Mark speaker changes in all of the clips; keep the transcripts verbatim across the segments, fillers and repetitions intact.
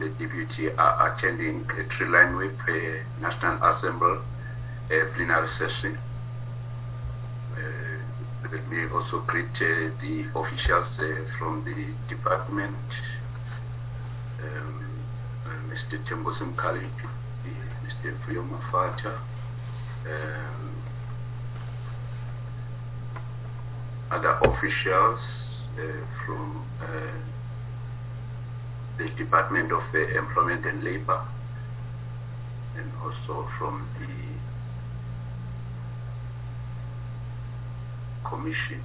Speaker 1: the deputy are attending a tree line with the National Assembly uh, plenary session. Uh, let me also greet uh, the officials uh, from the department, um, uh, Mister Tembo Simkali, Mister Fuyo Mafata, um, other officials uh, from uh, the Department of uh, Employment and Labor, and also from the Commission,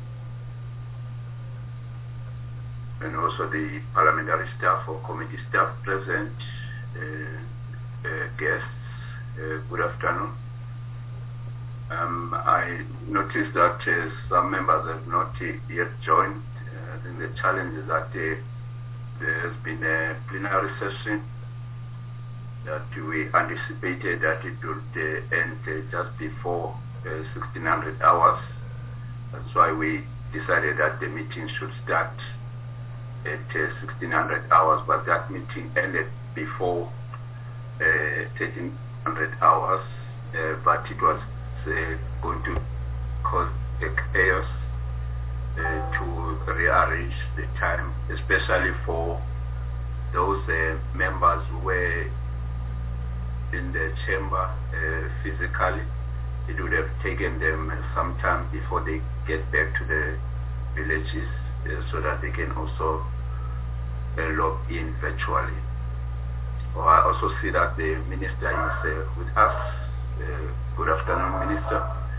Speaker 1: and also the parliamentary staff or committee staff present, uh, uh, guests, uh, good afternoon. Um, I noticed that uh, some members have not uh, yet joined. Uh, I think the challenge is that uh, there has been a plenary session that we anticipated that it would uh, end uh, just before uh, sixteen hundred hours. That's why we decided that the meeting should start at uh, sixteen hundred hours, but that meeting ended before uh, thirteen hundred hours, uh, but it was uh, going to cause a chaos uh, to rearrange the time, especially for those uh, members who were in the chamber uh, physically. It would have taken them some time before they get back to the villages uh, so that they can also uh, log in virtually. Or I also see that the minister is uh, with us. Uh, good afternoon, Minister.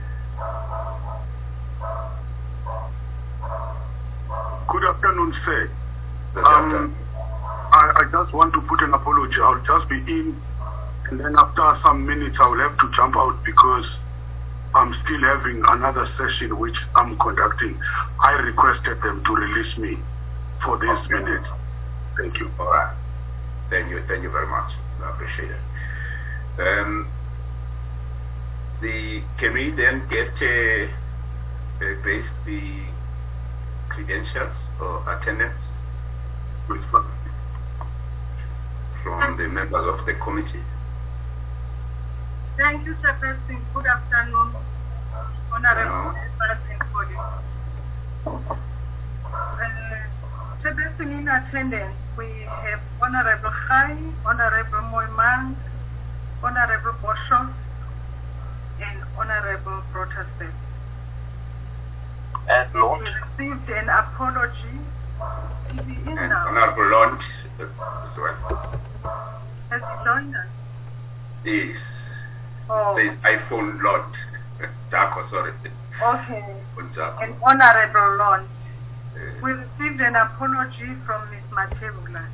Speaker 2: Good afternoon, sir.
Speaker 1: Good
Speaker 2: um,
Speaker 1: afternoon.
Speaker 2: I, I just want to put an apology. I'll just be in, and then after some minutes I will have to jump out because I'm still having another session which I'm conducting. I requested them to release me for this
Speaker 1: Okay.
Speaker 2: minute. Thank you.
Speaker 1: All right. Thank you. Thank you very much. I appreciate it. Um, the can we then get uh, uh, base the credentials or attendance from the members of the committee?
Speaker 3: Thank you, Sir President. Good afternoon, Honorable members and colleagues. Uh, Sir President, in attendance, we have Honorable Khai, Honorable Moimang, Honorable Bosho, and Honorable Protestant.
Speaker 4: And
Speaker 3: We
Speaker 4: launch.
Speaker 3: received an apology. Is he in
Speaker 1: And
Speaker 3: now?
Speaker 1: Honorable Lund as well.
Speaker 3: Has he joined us?
Speaker 1: Yes.
Speaker 3: Oh,
Speaker 1: There's iPhone Lord. Darko, sorry.
Speaker 3: okay.
Speaker 1: Unjako.
Speaker 3: And Honorable Lund.
Speaker 1: Uh,
Speaker 3: We received an apology from Miz Matebula.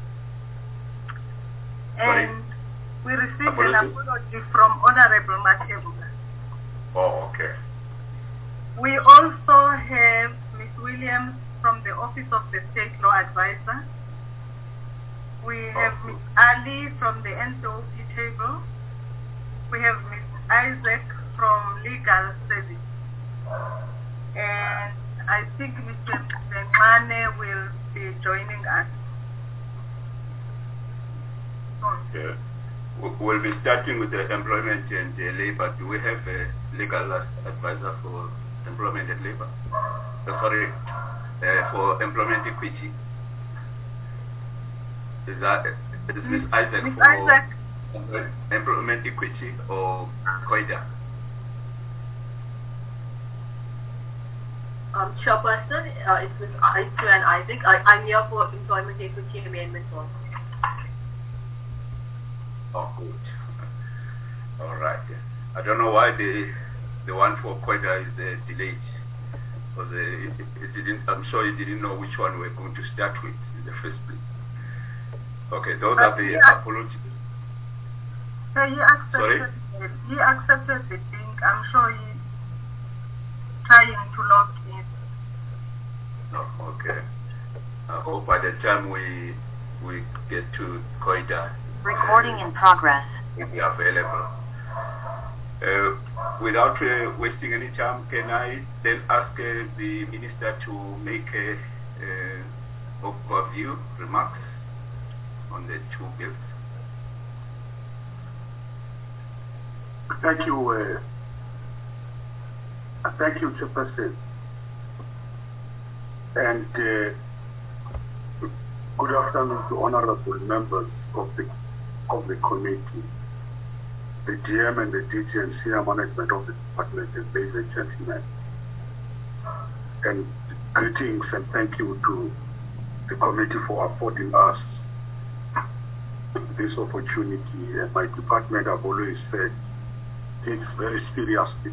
Speaker 1: Sorry?
Speaker 3: And we received
Speaker 1: Apology?
Speaker 3: an apology from Honorable Matebula.
Speaker 1: Oh, okay.
Speaker 3: We also have Miz Williams from the Office of the State Law Advisor. We have
Speaker 1: Oh.
Speaker 3: Miz Ali from the N C O P table. We have Miz Isaac from Legal Service. And I think Mister Mane will be joining us.
Speaker 1: Yeah. We- We'll be starting with the employment and uh, labor. Do we have a legal advisor for employment and labor? Uh, sorry, uh, for employment equity. Is that is Miz Isaac
Speaker 3: Miz
Speaker 1: for
Speaker 3: Isaac.
Speaker 1: employment equity or COIDA?
Speaker 5: Um, Chairperson, uh, it's Miz Isaac and Isaac. I, I'm here for Employment Equity Amendment also.
Speaker 1: Oh, good. All right. I don't know why the the one for COIDA is uh, delayed. Because uh, it, it didn't. I'm sure you didn't know which one we're going to start with in the first place. Okay, those
Speaker 3: But
Speaker 1: are the
Speaker 3: yeah.
Speaker 1: apologies.
Speaker 3: So he accepted
Speaker 1: Sorry?
Speaker 3: it. He accepted the link. I'm sure he's trying to log in.
Speaker 1: No, okay. I hope by the time we we get to COIDA,
Speaker 6: Recording in progress.
Speaker 1: will be available. Uh, without uh, wasting any time, can I then ask uh, the minister to make a, a overview remarks on the two bills?
Speaker 2: Thank you. Uh, thank you, Chairperson. And uh, good afternoon to honorable members of the of the committee, the D M and the D G and senior management of the department, and ladies and gentlemen. And greetings and thank you to the committee for affording us this opportunity. And my department, I've always said, takes very seriously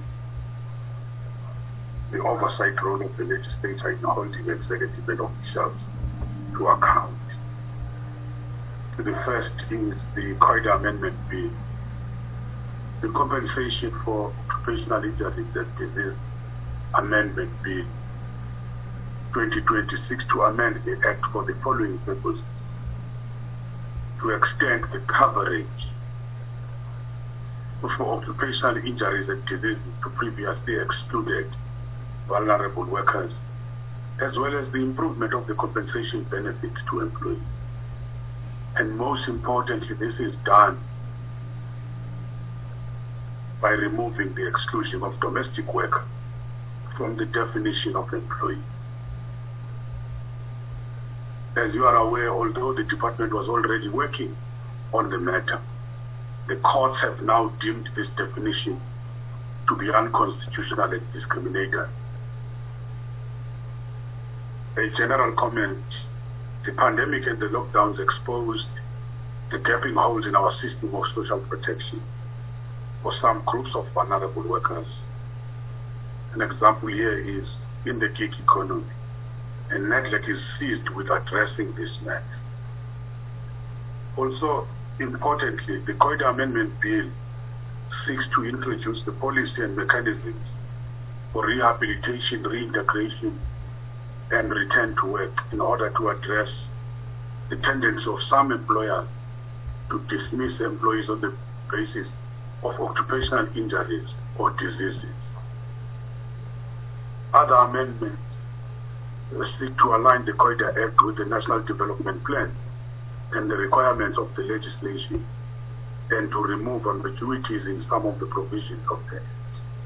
Speaker 2: the oversight role of the legislature in holding executive and officials to account. The first is the C O I D A Amendment Bill. The Compensation for Occupational Injuries and Disease Amendment Bill twenty twenty-six to amend the Act for the following purpose: to extend the coverage for occupational injuries and diseases to previously excluded vulnerable workers, as well as the improvement of the compensation benefits to employees. And most importantly, this is done by removing the exclusion of domestic work from the definition of employee. As you are aware, although the department was already working on the matter, the courts have now deemed this definition to be unconstitutional and discriminatory. A general comment: the pandemic and the lockdowns exposed the gaping holes in our system of social protection for some groups of vulnerable workers. An example here is in the gig economy, and NEDLAC is seized with addressing this matter. Also, importantly, the C O I D A Amendment Bill seeks to introduce the policy and mechanisms for rehabilitation, reintegration, and return to work in order to address the tendency of some employers to dismiss employees on the basis of occupational injuries or diseases. Other amendments seek to align the C O I D A Act with the National Development Plan and the requirements of the legislation, and to remove ambiguities in some of the provisions of the Act.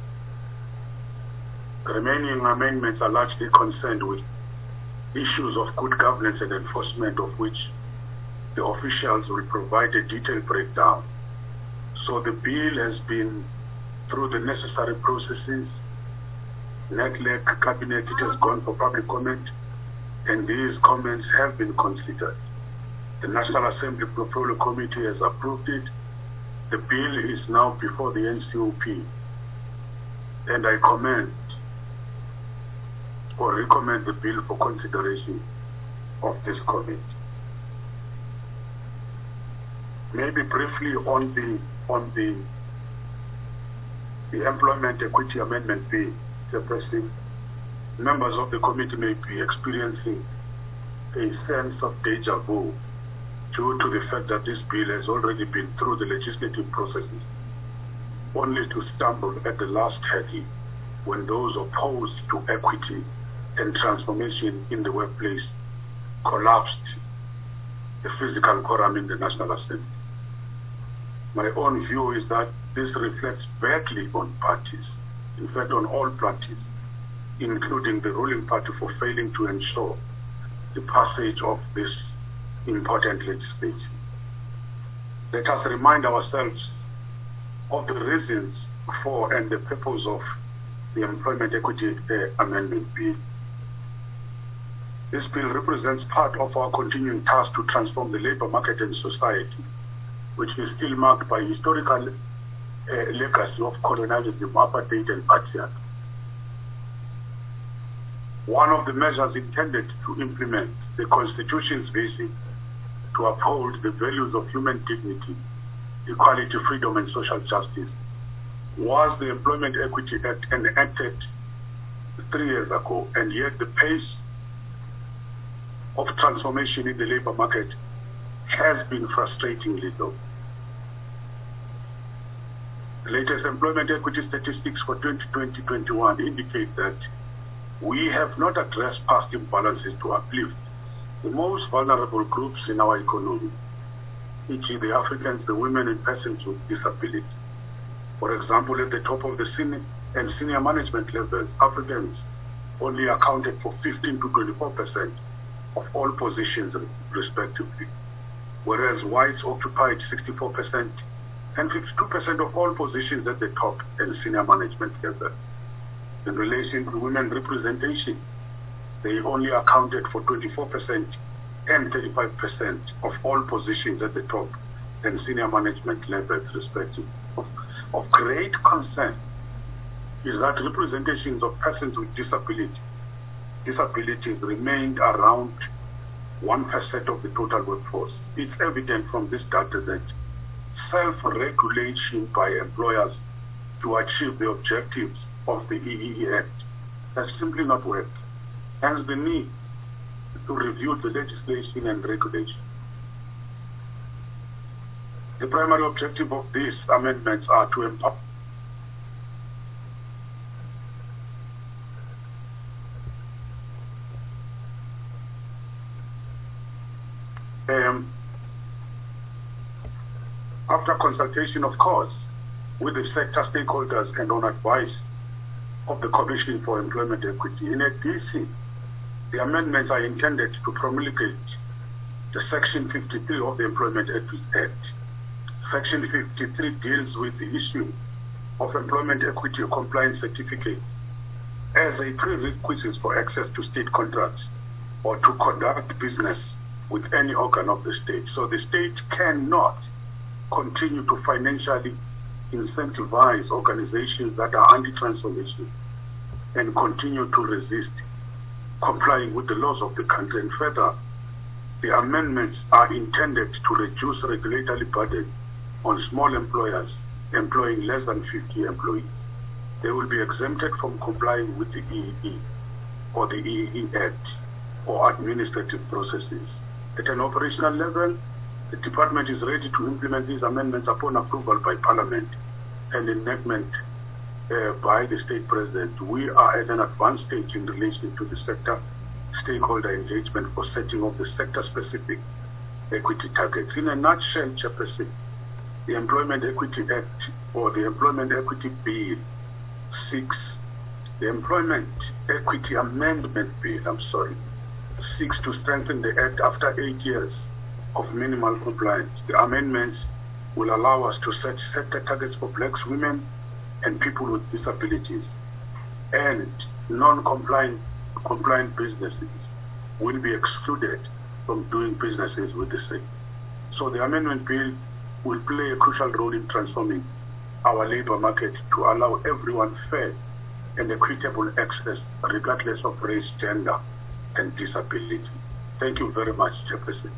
Speaker 2: The remaining amendments are largely concerned with issues of good governance and enforcement, of which the officials will provide a detailed breakdown. So the bill has been through the necessary processes. NEDLAC Cabinet, it has gone for public comment, and these comments have been considered. The National Assembly Portfolio Committee has approved it. The bill is now before the N C O P, and I commend or recommend the bill for consideration of this committee. Maybe briefly on the on the the Employment Equity Amendment Bill, Chairperson, members of the committee may be experiencing a sense of deja vu due to the fact that this bill has already been through the legislative processes, only to stumble at the last hearing when those opposed to equity and transformation in the workplace collapsed the physical quorum in the National Assembly. My own view is that this reflects badly on parties, in fact on all parties, including the ruling party, for failing to ensure the passage of this important legislation. Let us remind ourselves of the reasons for and the purpose of the Employment Equity uh, Amendment Bill. This bill represents part of our continuing task to transform the labor market and society, which is still marked by historical uh, legacy of colonialism, apartheid, and patriarchy. One of the measures intended to implement the Constitution's vision to uphold the values of human dignity, equality, freedom, and social justice was the Employment Equity Act, enacted three years ago, and yet the pace of transformation in the labor market has been frustratingly low. The latest employment equity statistics for twenty twenty to twenty-one indicate that we have not addressed past imbalances to uplift the most vulnerable groups in our economy, for example the Africans, the women, and persons with disabilities. For example, at the top of the senior and senior management levels, Africans only accounted for fifteen to twenty-four percent of all positions respectively, whereas whites occupied sixty-four percent and fifty-two percent of all positions at the top and senior management level. In relation to women representation, they only accounted for twenty-four percent and thirty-five percent of all positions at the top and senior management levels respectively. Of, of great concern is that representations of persons with disability, disabilities remained around one percent of the total workforce. It's evident from this data that self-regulation by employers to achieve the objectives of the E E E Act has simply not worked. Hence the need to review the legislation and regulation. The primary objective of these amendments are to empower um, after consultation, of course, with the sector stakeholders and on advice of the Commission for Employment Equity. In addition, the amendments are intended to promulgate the Section fifty-three of the Employment Equity Act. Section fifty-three deals with the issue of employment equity compliance certificate as a prerequisite for access to state contracts or to conduct business with any organ of the state. So the state cannot continue to financially incentivize organizations that are anti-transformation and continue to resist complying with the laws of the country. And further, the amendments are intended to reduce regulatory burden on small employers employing less than fifty employees. They will be exempted from complying with the E E E or the E E E Act or administrative processes. At an operational level, the department is ready to implement these amendments upon approval by Parliament and enactment uh, by the state president. We are at an advanced stage in relation to the sector stakeholder engagement for setting of the sector-specific equity targets. In a nutshell, Chairperson, the Employment Equity Act or the Employment Equity Bill seeks, the Employment Equity Amendment Bill, I'm sorry, seeks to strengthen the Act after eight years of minimal compliance. The amendments will allow us to set sector targets for blacks, women, and people with disabilities. And non-compliant compliant businesses will be excluded from doing businesses with the state. So the amendment bill will play a crucial role in transforming our labor market to allow everyone fair and equitable access regardless of race, gender, and disability. Thank you very much, Chairperson.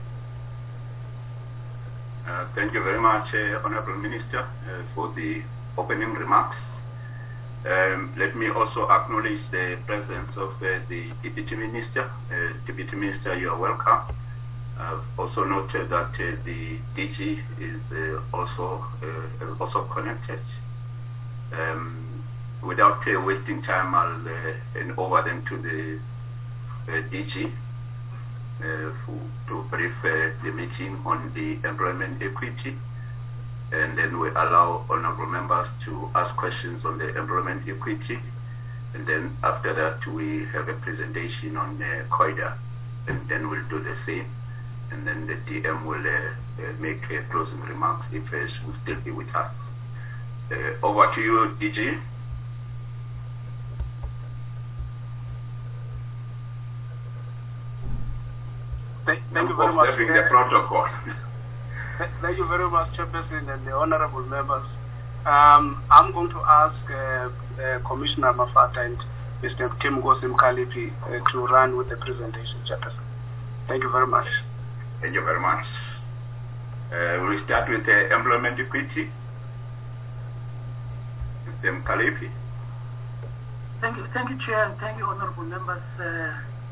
Speaker 1: Uh, thank you very much, uh, Honorable Minister, uh, for the opening remarks. Um, let me also acknowledge the presence of uh, the Deputy Minister. Uh, Deputy Minister, you are welcome. I've also noted that uh, the D G is uh, also uh, also connected. Um, without uh, wasting time, I'll uh, hand over then to the uh, D G uh, for, to brief uh, the meeting on the employment equity, and then we allow honorable members to ask questions on the employment equity, and then after that we have a presentation on uh, COIDA, and then we'll do the same. And then the D M will uh, uh, make uh, closing remarks if uh, she will still be with us. Uh, over to you, D G.
Speaker 2: Thank, thank you very much.
Speaker 1: Observing the protocol.
Speaker 2: Thank you very much, Chairperson and the honorable members. Um, I'm going to ask uh, uh, Commissioner Mafata and Mister Kim Gosim Kalipi uh, to run with the presentation, Chairperson. Thank you very much.
Speaker 1: Thank you very much. Uh, we'll start with uh, employment equity. Mister Kalipi.
Speaker 4: Thank you, thank you, Chair, and thank you, honorable members. Uh,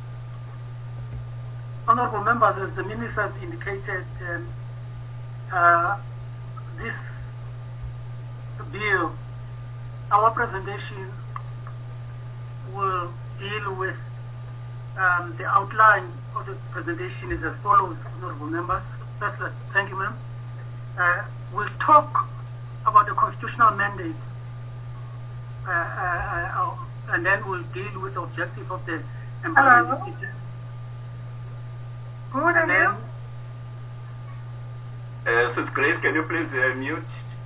Speaker 4: honorable members, as the Minister has indicated, um, uh, this bill, our presentation will deal with um, the outline of the presentation is as follows, honorable members. First, thank you, ma'am. Uh, we'll talk about the constitutional mandate, uh, uh, uh, and then we'll deal with the objective of the employment.
Speaker 3: Good, and then,
Speaker 1: Uh, Sister Grace, can you please uh, mute?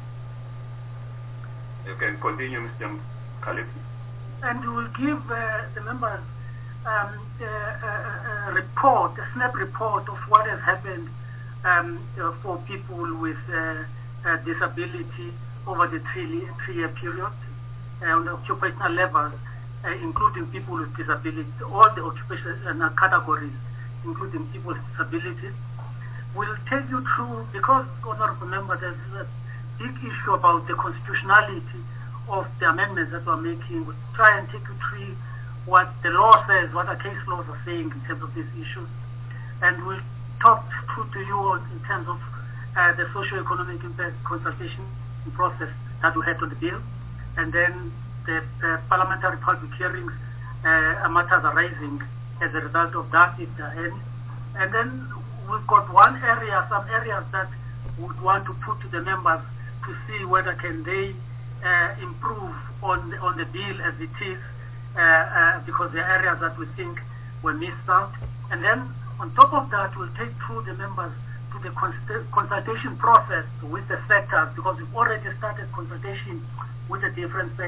Speaker 1: You can continue, Mister Khalifi.
Speaker 4: And we will give uh, the members um, a, a, a report, a snap report of what has happened um, uh, for people with uh, uh, disability over the three, three-year period uh, on the occupational levels, uh, including people with disability, all the occupational categories, including people with disabilities. We'll take you through, because, honorable member, there's a big issue about the constitutionality of the amendments that we're making. We'll try and take you through what the law says, what the case laws are saying in terms of these issues. And we'll talk through to you in terms of uh, the socio-economic impact consultation process that we had on the bill. And then the, the parliamentary public hearings uh, matters arising as a result of that, if there are any. And then we've got one area, some areas that we would want to put to the members to see whether can they uh, improve on the, on the bill as it is, uh, uh, because there are areas that we think were missed out. And then on top of that, we'll take through the members to the consultation process with the sectors, because we've already started consultation with the different sectors.